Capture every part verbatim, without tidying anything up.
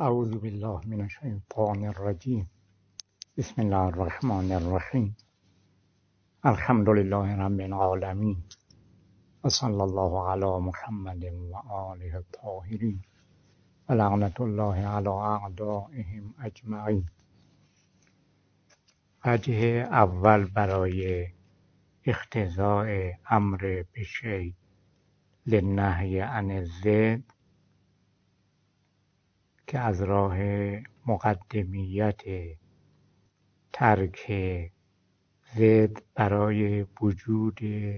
اعوذ بالله من الشیطان الرجیم. بسم الله الرحمن الرحیم. الحمد لله رب العالمین و صلی الله علی محمد و آله الطاهرین و لعنت الله علی اعدائهم اجمعین. وجه اول برای اقتضاء امر به شیء للنهی عن الضد که از راه مقدمیت ترک ضد برای وجود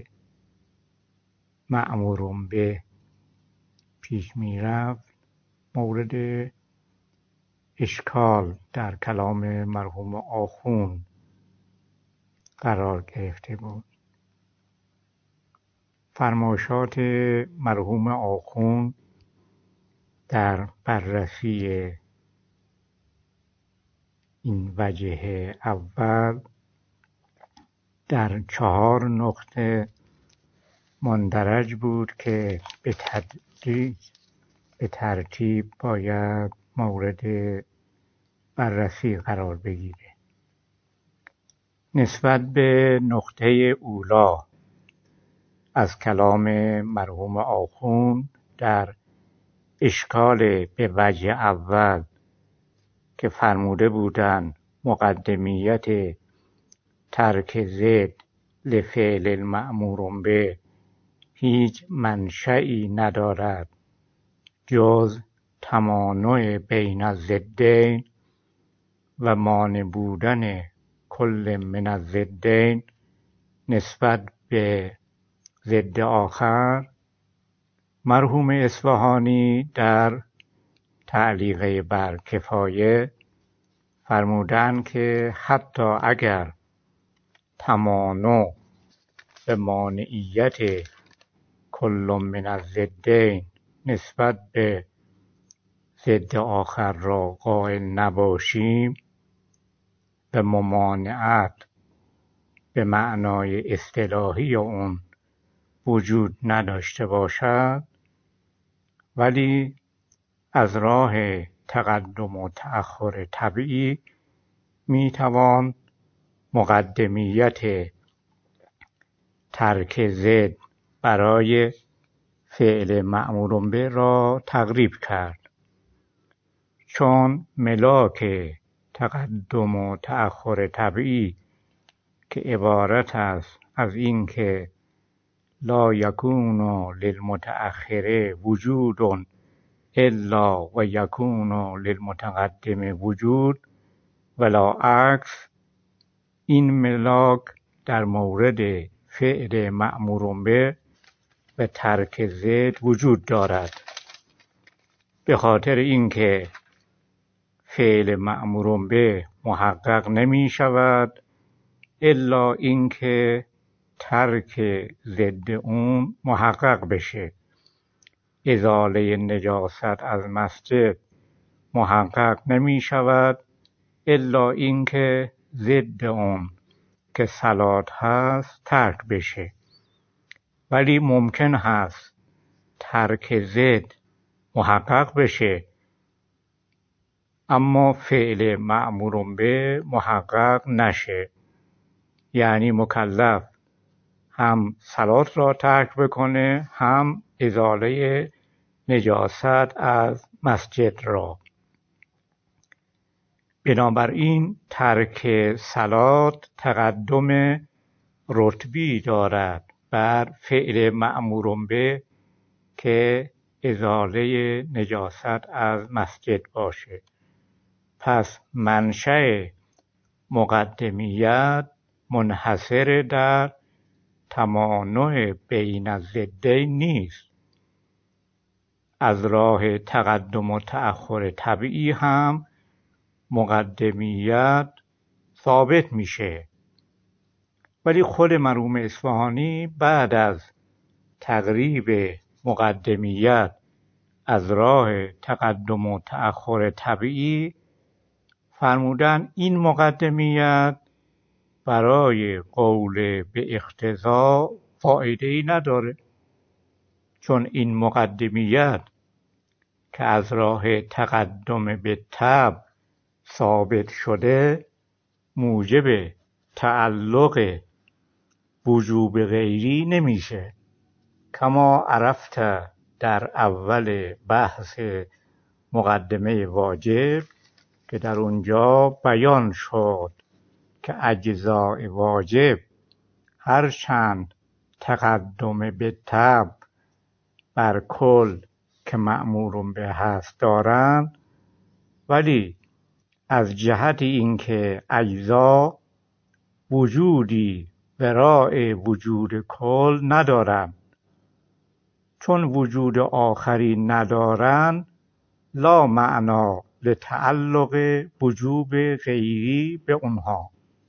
مأمور به پیش می رفت، مورد اشکال در کلام مرحوم آخوند قرار گرفته بود. فرمایشات مرحوم آخوند در بررسی این وجه اول در چهار نقطه مندرج بود که به تدریج به ترتیب باید مورد بررسی قرار بگیره. نسبت به نقطه اولا از کلام مرحوم آخوند در اشکال به وجه اول که فرموده بودند مقدمیت ترک ضد لفعل المأمور به هیچ منشئی ندارد جز تمانع بین الضدین و مانع بودن کل من الضدین نسبت به ضد آخر. مرحوم اصفهانی در تعلیق بر کفایه فرمودند که حتی اگر تمانع به مانعیت کل من الضدین نسبت به ضد آخر را قائل نباشیم و ممانعت به معنای اصطلاحی اون وجود نداشته باشد، ولی از راه تقدم و تأخر طبیعی میتوان مقدمیت ترک ضد برای فعل مأمور به را تقریب کرد، چون ملاک تقدم و تأخر طبیعی که عبارت است از این که لا یکون للمتأخر وجود الا و یکون للمتقدم وجود ولا عکس، این ملاک در مورد فعل مأمور به و ترک ضد وجود دارد، به خاطر اینکه فعل مأمور به محقق نمی شود الا اینکه ترک ضد اون محقق بشه. ازاله نجاست از مسجد محقق نمی شود الا اینکه ضد اون که صلات هست ترک بشه، ولی ممکن هست ترک ضد محقق بشه اما فعل مأمور به محقق نشه، یعنی مکلف هم صلات را ترک بکنه هم ازاله نجاست از مسجد را. بنابراین ترک صلات تقدم رتبی دارد بر فعل مأمور به که ازاله نجاست از مسجد باشه. پس منشأ مقدمیت منحصر در تمانع بین الضدین نیست، از راه تقدم و تأخر طبیعی هم مقدمیت ثابت میشه. ولی خود مرحوم اصفهانی بعد از تقریب مقدمیت از راه تقدم و تأخر طبیعی فرمودن این مقدمیت برای قول به اقتضا فایده‌ای نداره، چون این مقدمیت که از راه تقدم به طبع ثابت شده موجب تعلق وجوب غیری نمیشه. کما عرفت در اول بحث مقدمه واجب که در اونجا بیان شد که اجزاء واجب هرچند تقدم به طبع بر کل که مأمور به هست دارند، ولی از جهت اینکه اجزا وجودی ورای وجود کل ندارند، چون وجود آخری ندارند لا معنا لتعلق وجوب غیری به اونها.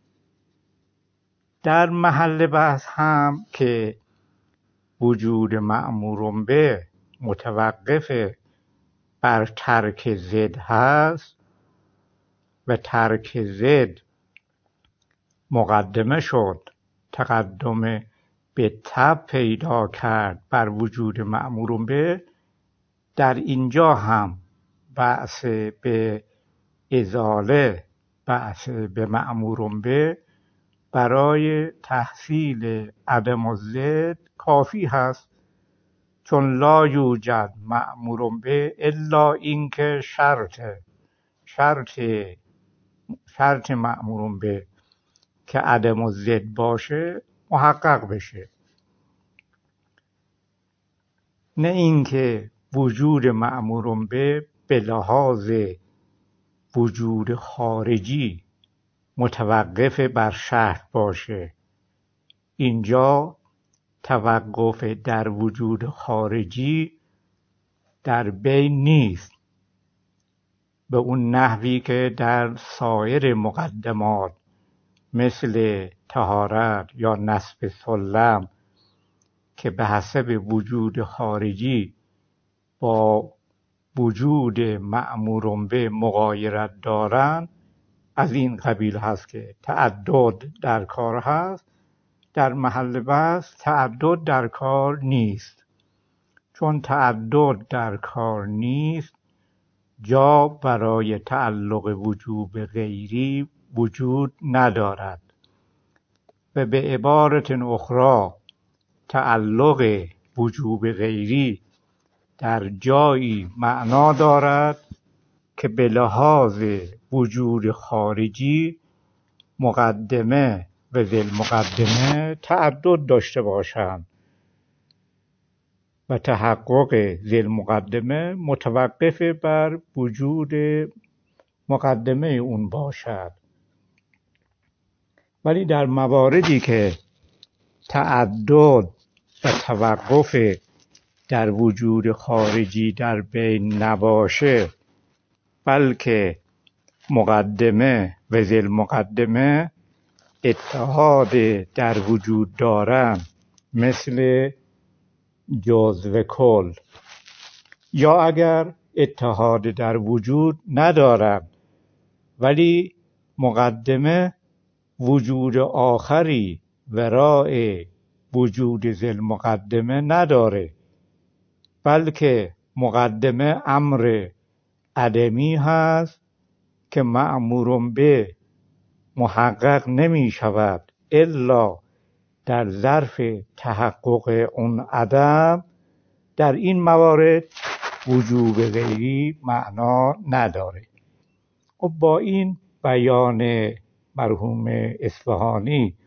در محل بحث هم که وجود مأمور به متوقف بر ترک ضد هست و ترک ضد مقدمه شد، تقدم به طبع پیدا کرد بر وجود مأمور به، در اینجا هم بحث به ازاله، بحث به مأمور به برای تحصیل عدم الضد کافی هست، چون لا یوجد مأمور به الا اینکه شرط شرط شرط مأمور به که عدم الضد باشه محقق بشه، نه اینکه وجود مأمور به به لحاظ وجود خارجی متوقف بر شرط باشه. اینجا توقف در وجود خارجی در بین نیست به اون نحوی که در سایر مقدمات مثل طهارت یا نصب سلم که به حسب وجود خارجی با وجود مأمور به مغایرت دارند. از این قبیل هست که تعدد در کار هست. در محل بحث تعدد در کار نیست، چون تعدد در کار نیست جا برای تعلق وجوب غیری وجود ندارد و به عبارت اخرى تعلق وجوب غیری در جایی معنا دارد که به لحاظ وجود خارجی مقدمه و ذل مقدمه تعدد داشته باشند و تحقق ذل مقدمه متوقف بر وجود مقدمه اون باشد. ولی در مواردی که تعدد و توقف در وجود خارجی در بین نباشه، بلکه مقدمه و ذل مقدمه اتحاد در وجود دارند، مثل جزء و کل، یا اگر اتحاد در وجود ندارند ولی مقدمه وجود آخری ورای وجود ذل مقدمه نداره، بلکه مقدمه امر عدمی هست که مأمور به محقق نمی شود الا در ظرف تحقق اون عدم. در این موارد وجوب غیری معنا نداره. و با این بیان مرحوم اصفهانی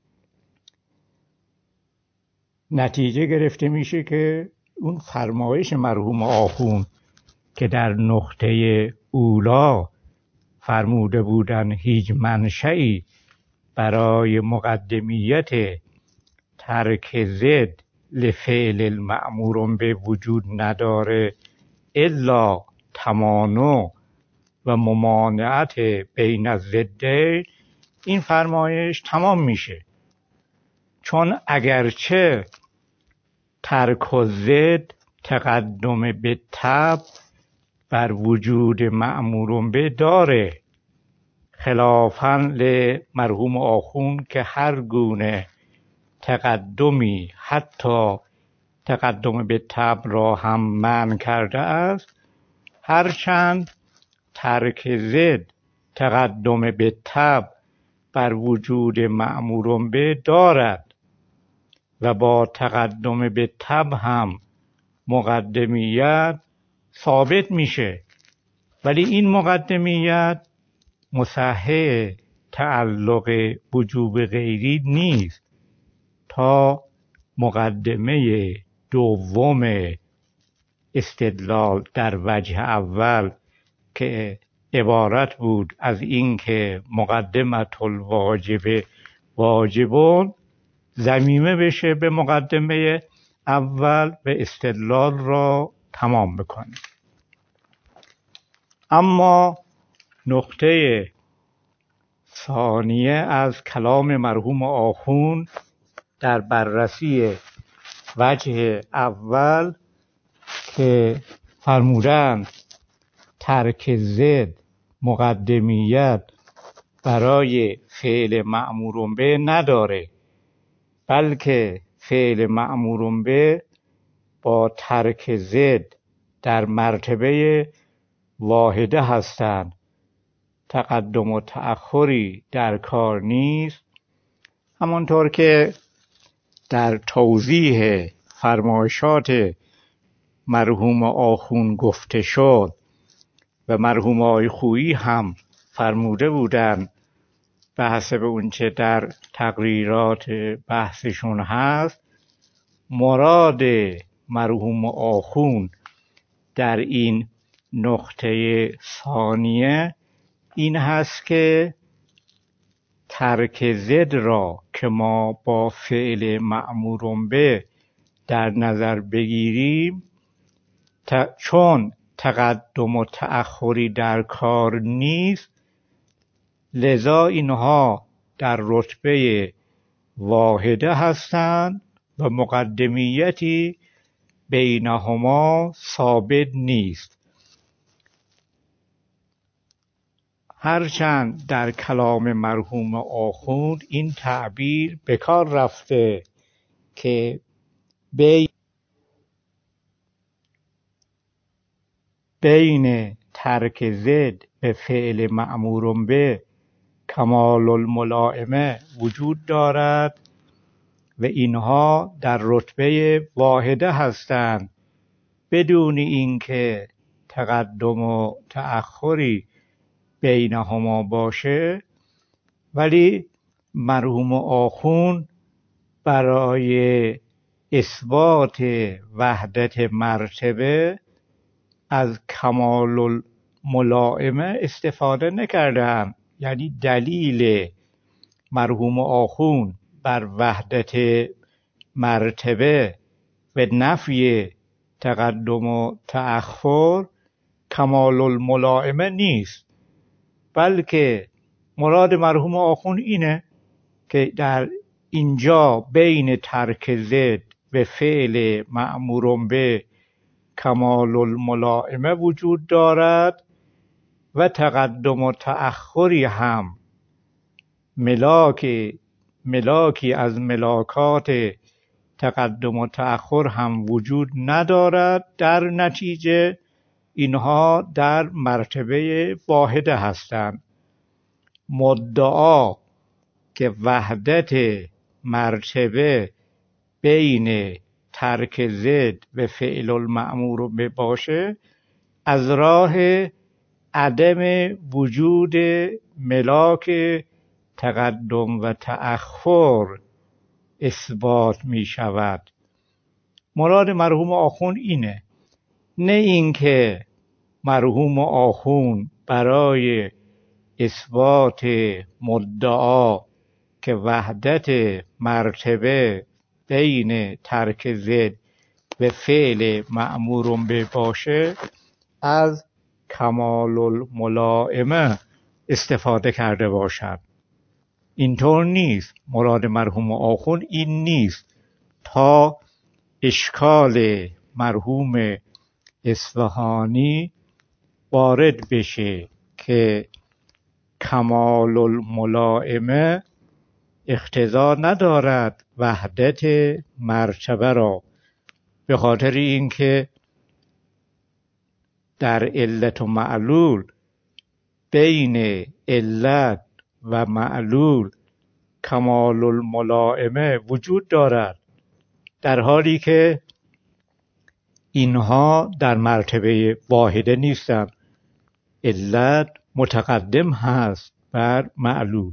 نتیجه گرفته میشه که اون فرمایش مرحوم آخوند که در نقطه اولا فرموده بودن هیچ منشئی برای مقدمیت ترک ضد لفعل المأمور به وجود نداره الا تمانع و ممانعت بین الضدین، این فرمایش تمام میشه، چون اگرچه ترک الضد تقدم به طبع بر وجود مأمور به داره، خلافاً لمرحوم آخوند که هر گونه تقدمی حتی تقدم به طبع را هم منع کرده است، هرچند ترک ضد تقدم به تب بر وجود مأمور به دارد و با تقدم به تب هم مقدمیت ثابت میشه، ولی این مقدمیت مصحح تعلق وجوب غیری نیست تا مقدمه دوم استدلال در وجه اول که عبارت بود از اینکه مقدمت الواجب واجبون ضمیمه بشه به مقدمه اول و استدلال را تمام بکنه. اما نقطه ثانیه از کلام مرحوم آخوند در بررسی وجه اول که فرمودند ترک ضد مقدمیت برای فعل مأمور به نداره، بلکه فعل مأمور به با ترک ضد در مرتبه واحده هستند، تقدم و تأخری در کار نیست. همانطور که در توضیح فرمایشات مرحوم آخوند گفته شد و مرحوم آقای خویی هم فرموده بودند به حسب اونچه در تقریرات بحثشون هست، مراد مرحوم آخوند در این نقطه ثانیه این هست که ترک ضد را که ما با فعل مأمور به در نظر بگیریم، چون تقدم و تأخری در کار نیست، لذا اینها در رتبه واحده هستند و مقدمیتی بینهما ثابت نیست. هرچند در کلام مرحوم آخوند این تعبیر به کار رفته که بین بین ترک ضد به فعل مأمور به کمال الملائمه وجود دارد و اینها در رتبه واحده هستند بدون اینکه تقدم و تأخری بینهما باشه، ولی مرحوم آخوند برای اثبات وحدت مرتبه از کمال الملائمه استفاده نکردند. یعنی دلیل مرحوم آخوند بر وحدت مرتبه و نفی تقدم و تأخر کمال الملائمه نیست، بلکه مراد مرحوم آخوند اینه که در اینجا بین ترک ضد و فعل مأمور به کمال الملائمه وجود دارد و تقدم و تأخری هم ملاک ملاکی از ملاکات تقدم و تأخر هم وجود ندارد. در نتیجه اینها در مرتبه واحده هستند. مدعا که وحدت مرتبه بین ترک ضد و فعل المأمور به باشه از راه عدم وجود ملاک تقدم و تأخر اثبات می شود. مراد مرحوم آخوند اینه، نه اینکه مرحوم آخوند برای اثبات مدعا که وحدت مرتبه بین ترک ضد و فعل مأمور به باشه از کمال الملائمه استفاده کرده باشد. اینطور نیست. مراد مرحوم آخوند این نیست تا اشکال مرحوم اصفهانی وارد بشه که کمال الملائمه اقتضا ندارد وحدت مرتبه را، به خاطر اینکه در علت و معلول بین علت و معلول کمال الملائمه وجود دارد، در حالی که اینها در مرتبه واحده نیستند. علت متقدم هست بر معلول.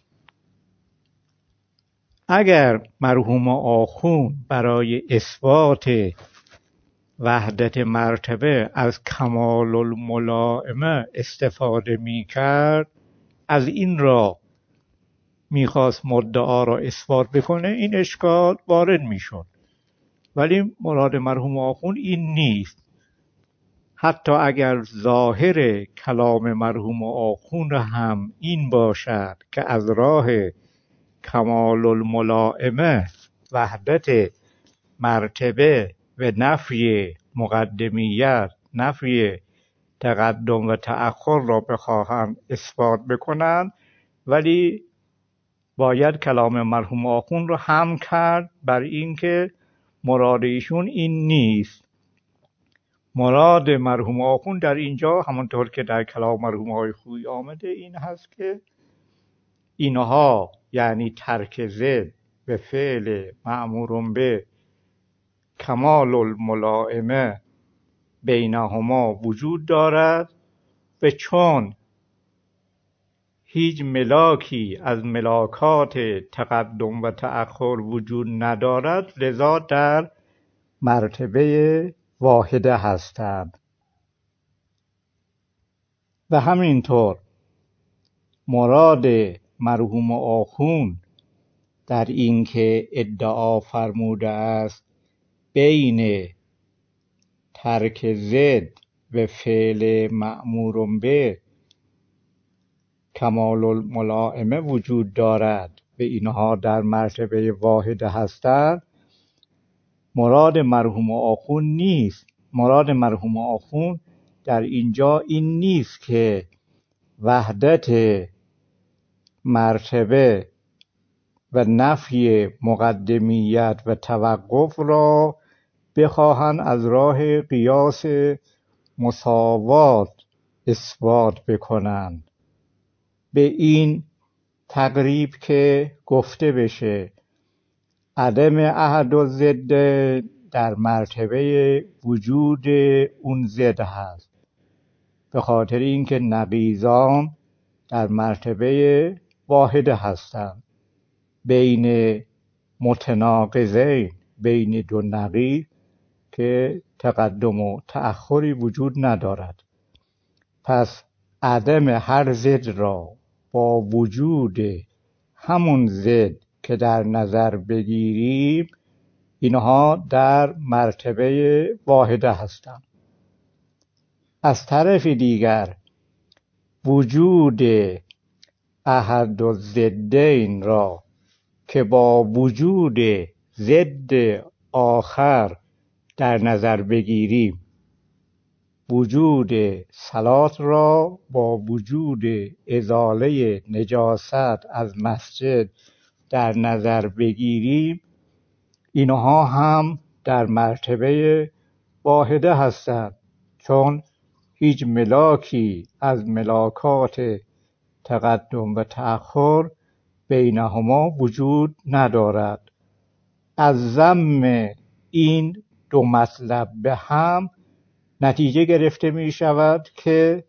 اگر مرحوم آخوند برای اثبات وحدت مرتبه از کمال الملائمه استفاده می کرد، از این راه میخواست مدعا را اثبات بکنه، این اشکال وارد میشد. ولی مراد مرحوم آخوند این نیست. حتی اگر ظاهر کلام مرحوم آخوند هم این باشد که از راه کمال الملائمه وحدت مرتبه و نفی مقدمیت، نفی تقدم و تأخر را بخواهند اثبات بکنند، ولی باید کلام مرحوم آخوند را هم کرد بر اینکه مراد ایشون این نیست. مراد مرحوم آخوند در اینجا همونطور که در کلام مرحوم های خویی آمده این هست که اینها یعنی ترک ضد به فعل مأمور به کمال الملائمه بینهما وجود دارد و چون هیچ ملاکی از ملاکات تقدم و تأخر وجود ندارد، لذا در مرتبه واحده هستند. و همینطور مراد مرحوم آخوند در اینکه ادعا فرموده است بین ترک ضد و فعل مأمور به کمال الملائمه وجود دارد و اینها در مرتبه واحده هستند، مراد مرحوم آخوند نیست. مراد مرحوم آخوند در اینجا این نیست که وحدت مرتبه و نفی مقدمیت و توقف را بخواهند از راه قیاس مساوات اثبات بکنند، به این تقریب که گفته بشه عدم احد و ضد در مرتبه وجود اون ضد هست، به خاطر اینکه نقیضان در مرتبه واحده هستند. بین متناقضین، بین دو نقیض که تقدم و تأخری وجود ندارد. پس عدم هر ضد را با وجود همون ضد که در نظر بگیریم، اینها در مرتبه واحده هستند. از طرف دیگر وجود احد و ضدین را که با وجود ضد آخر در نظر بگیریم، وجود صلات را با وجود ازاله نجاست از مسجد در نظر بگیریم، اینها هم در مرتبه واحده هستند، چون هیچ ملاکی از ملاکات تقدم و تأخر بینهما وجود ندارد. از ضم این دو مطلب به هم نتیجه گرفته می شود که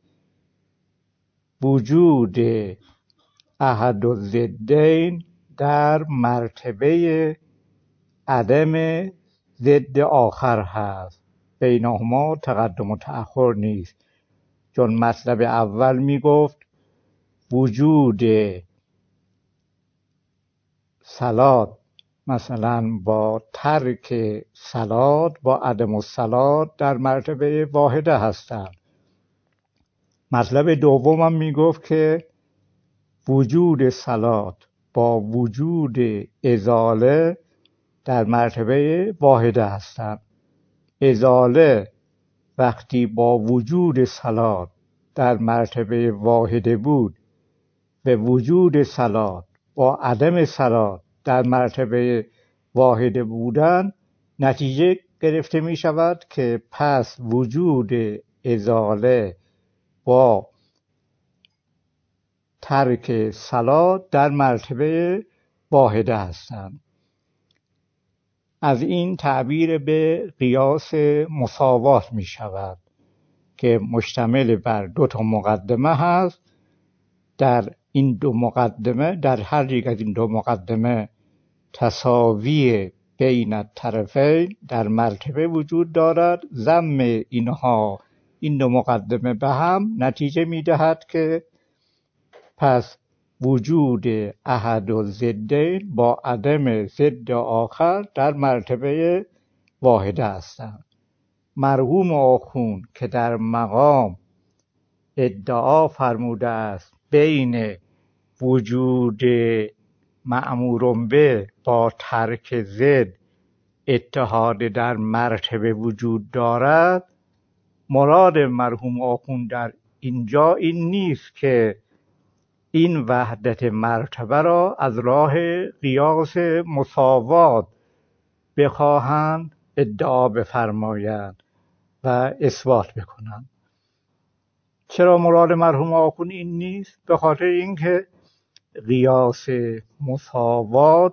وجود احد و ضدین در مرتبه عدم ضد آخر هست، بینهما تقدم و تأخر نیست. چون مطلب اول می گفت وجود صلات مثلا با ترک صلات با عدم الصلات در مرتبه واحده هستند. مطلب دومم می گفت که وجود صلات با وجود ازاله در مرتبه واحده هستند. ازاله وقتی با وجود صلات در مرتبه واحده بود به وجود صلات با عدم صلات در مرتبه واحده بودن، نتیجه گرفته می شود که پس وجود ازاله با ترک صلات در مرتبه واحده هستند. از این تعبیر به قیاس مساوات می شود که مشتمل بر دو تا مقدمه هست. در این دو مقدمه، در هر یک از این دو مقدمه تساوی بین الطرفین در مرتبه وجود دارد. ضم اینها، این دو مقدمه به هم نتیجه می دهد که پس وجود احد و ضدین با عدم ضد آخر در مرتبه واحده هستند. مرحوم آخوند که در مقام ادعا فرموده است بین وجود مأمور به با ترک ضد اتحاد در مرتبه وجود دارد، مراد مرحوم آخوند در اینجا این نیست که این وحدت مرتبه را از راه قیاس مساوات بخواهند ادعا بفرمایند و اثبات بکنند. چرا مراد مرحوم آخوند این نیست؟ به خاطر اینکه قیاس مساوات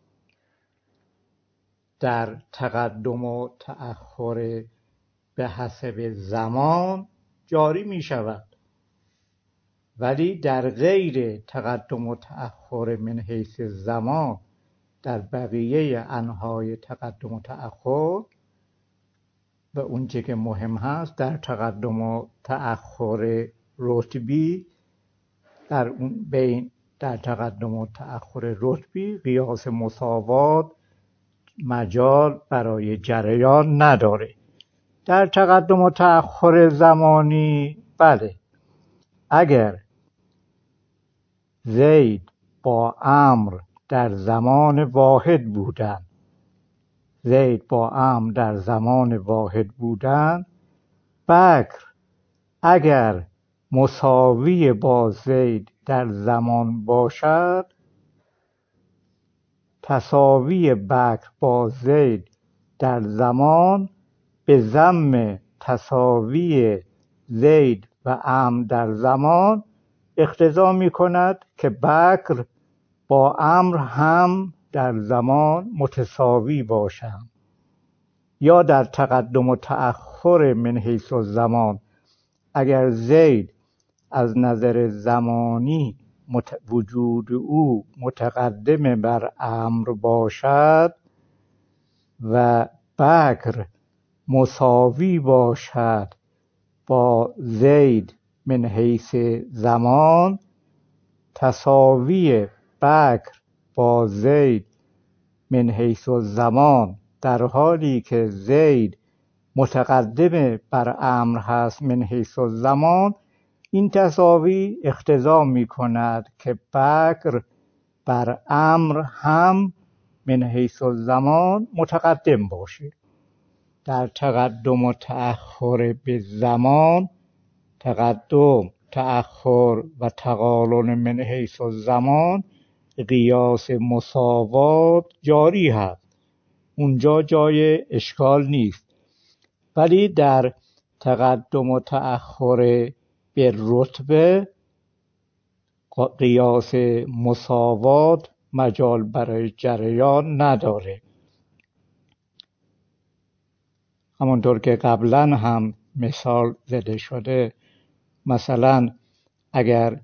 در تقدم و تأخر به حسب زمان جاری می شود، ولی در غیر تقدم و تأخر من حیث زمان، در بقیه انواع تقدم و تأخر و اونچه که مهم هست در تقدم و تأخر رتبی، در اون بین در تقدم و تأخر رتبی قیاس مساوات مجال برای جریان نداره. در تقدم و تأخر زمانی بله، اگر زید با عمرو در زمان واحد بودن زید با عمرو در زمان واحد بودن بکر اگر مساوی با زید در زمان باشد، تساوی بکر با زید در زمان به ضم تساوی زید و عمرو در زمان اقتضا می کند که بکر با عمرو هم در زمان متساوی باشند. یا در تقدم و تأخر من حیث الزمان، اگر زید از نظر زمانی وجود او متقدم بر عمرو باشد و بکر مساوی باشد با زید من حیث زمان، تساوی بکر با زید من حیث الزمان در حالی که زید متقدم بر عمرو هست من حیث الزمان، این تساوی اقتضا می کند که بکر بر عمرو هم من حیث الزمان متقدم باشه. در تقدم و تأخر به زمان، تقدم، تأخر و تقارن من حیث الزمان قیاس مساوات جاری هست، اونجا جای اشکال نیست. ولی در تقدم و تأخر به رتبه قیاس مساوات مجال برای جریان نداره. همونطور که قبلا هم مثال زده شده، مثلا اگر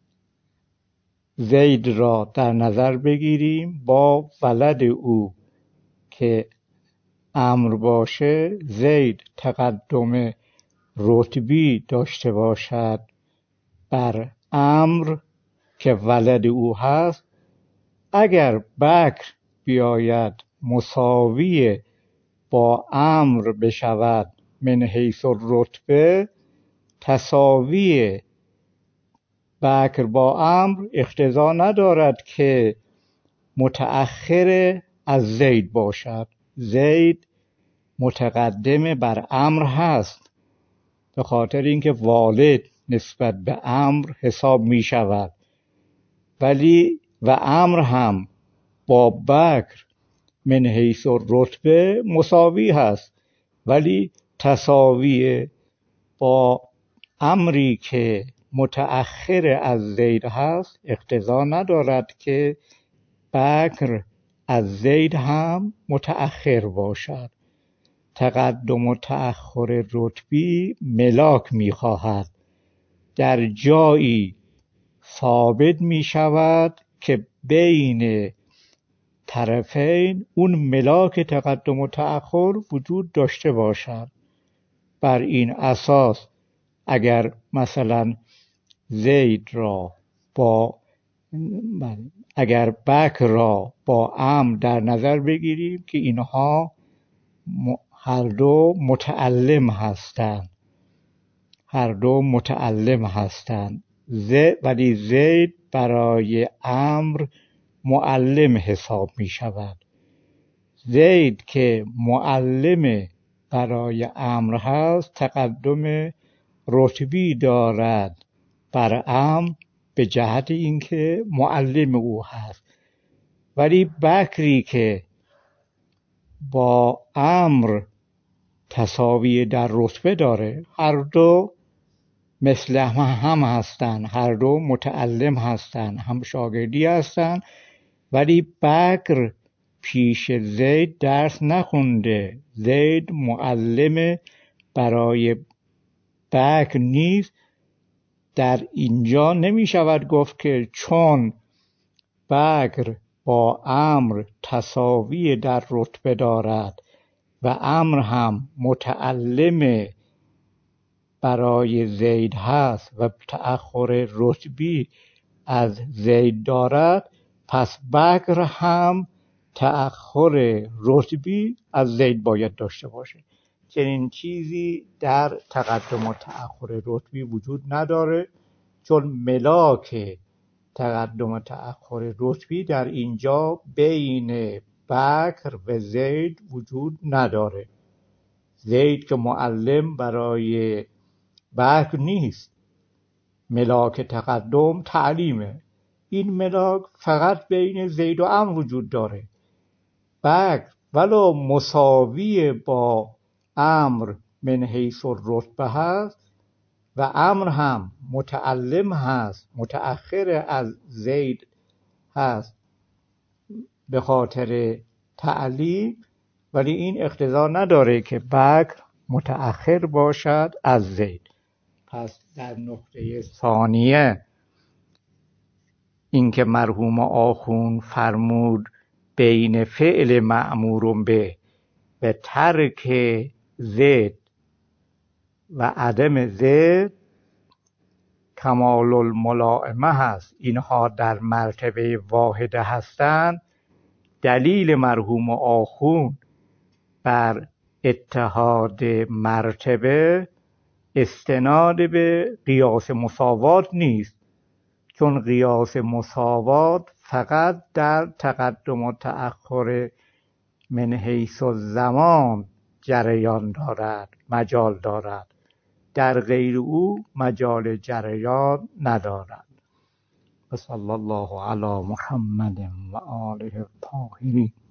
زید را در نظر بگیریم با ولد او که عمرو باشه، زید تقدم رتبی داشته باشد بر عمرو که ولد او هست، اگر بکر بیاید مساوی با عمرو بشود من حیث الرتبه، تساوی بکر با عمرو اقتضا ندارد که متأخر از زید باشد. زید متقدم بر عمرو هست به خاطر اینکه والد نسبت به عمرو حساب می شود، ولی و عمرو هم با بکر من حیث الرتبه مساوی هست، ولی تساوی با امری که متأخر از زید هست اقتضا ندارد که بکر از زید هم متأخر باشد. تقدم و تأخر رتبی ملاک می‌خواهد. در جایی ثابت می‌شود که بین طرفین اون ملاک تقدم و تأخر وجود داشته باشد. بر این اساس اگر مثلا زید را با اگر بکر را با عمرو در نظر بگیریم که اینها هر دو متعلم هستند هر دو متعلم هستند زید ولی زید برای عمرو معلم حساب می شود. زید که معلم برای عمرو هست تقدم رتبی دارد بر عمرو به جهت اینکه معلم او هست. ولی بکری که با عمرو تساوی در رتبه داره، هر دو مثل هم هستند، هر دو متعلم هستند، هم شاگردی هستند، ولی بکر پیش زید درس نخونده. زید معلم برای بکر نیست. در اینجا نمی شود گفت که چون بکر با عمرو تساوی در رتبه دارد و عمرو هم متعلم برای زید هست و تأخر رتبی از زید دارد، پس بکر هم تأخر رتبی از زید باید داشته باشه. چنین چیزی در تقدم و تأخر رتبی وجود نداره، چون ملاک تقدم و تأخر رتبی در اینجا بین بکر و زید وجود نداره. زید که معلم برای بکر نیست، ملاک تقدم تعلیمه. این ملاک فقط بین زید و عمرو وجود داره. بکر ولو مساوی با عمرو من حیث الرتبه هست و عمرو هم متعلم هست، متأخر از زید هست به خاطر تعلیم، ولی این اقتضا نداره که بکر متأخر باشد از زید. پس در نقطه ثانیه اینکه مرحوم آخوند فرمود بین فعل مأمور به و ترک زید و عدم زید کمال الملائمه هست، اینها در مرتبه واحده هستند. دلیل مرحوم آخوند بر اتحاد مرتبه استناد به قیاس مساوات نیست، چون قیاس مساوات فقط در تقدم و تأخر من حیث الزمان جریان دارد، مجال دارد، در غیر او مجال جریان ندارد. و صلی الله علی محمد و آله الطاهرین.